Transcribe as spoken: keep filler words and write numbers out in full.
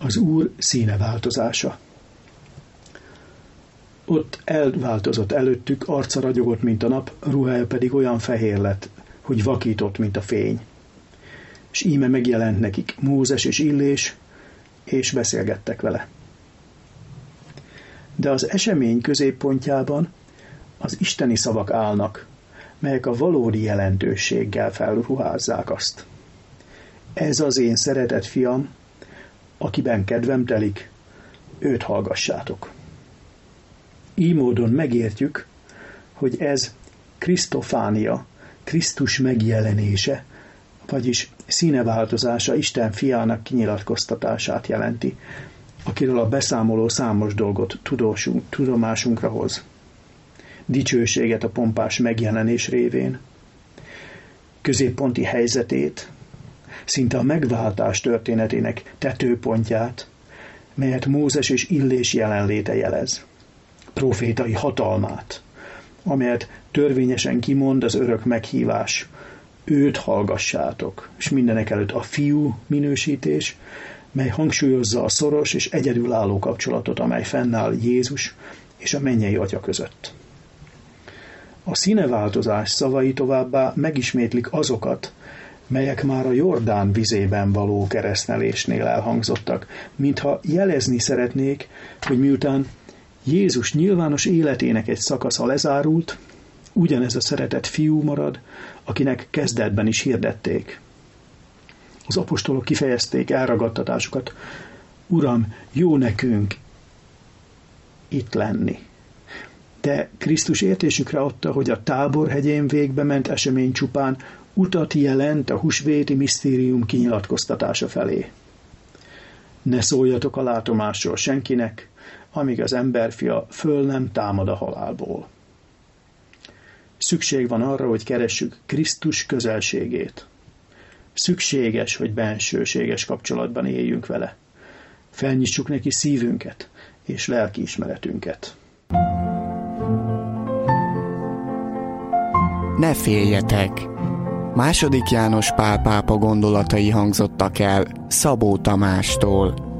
Az Úr színe változása. Ott elváltozott előttük, arca ragyogott, mint a nap, ruhája pedig olyan fehér lett, hogy vakított, mint a fény. És íme megjelent nekik Mózes és Illés, és beszélgettek vele. De az esemény középpontjában az isteni szavak állnak, melyek a valódi jelentőséggel felruházzák azt. Ez az én szeretett fiam, akiben kedvem telik, őt hallgassátok. Így módon megértjük, hogy ez Krisztofánia, Krisztus megjelenése, vagyis színeváltozása Isten fiának kinyilatkoztatását jelenti, akiről a beszámoló számos dolgot tudósunk, tudomásunkra hoz. Dicsőséget a pompás megjelenés révén, középponti helyzetét, szinte a megváltás történetének tetőpontját, melyet Mózes és Illés jelenléte jelez, profétai hatalmát, amelyet törvényesen kimond az örök meghívás, őt hallgassátok, és mindenekelőtt a fiú minősítés, mely hangsúlyozza a szoros és egyedülálló kapcsolatot, amely fennáll Jézus és a mennyei Atya között. A színeváltozás szavai továbbá megismétlik azokat, melyek már a Jordán vizében való keresztelésnél elhangzottak, mintha jelezni szeretnék, hogy miután Jézus nyilvános életének egy szakasza lezárult, ugyanez a szeretett fiú marad, akinek kezdetben is hirdették. Az apostolok kifejezték elragadtatásukat: Uram, jó nekünk itt lenni. De Krisztus értésükre adta, hogy a Tábor hegyén végbe ment esemény csupán utat jelent a húsvéti misztérium kinyilatkoztatása felé. Ne szóljatok a látomásról senkinek, amíg az emberfia föl nem támad a halálból. Szükség van arra, hogy keressük Krisztus közelségét. Szükséges, hogy bensőséges kapcsolatban éljünk vele. Felnyissuk neki szívünket és lelkiismeretünket. Ne féljetek! Második János Pál pápa gondolatai hangzottak el Szabó Tamástól.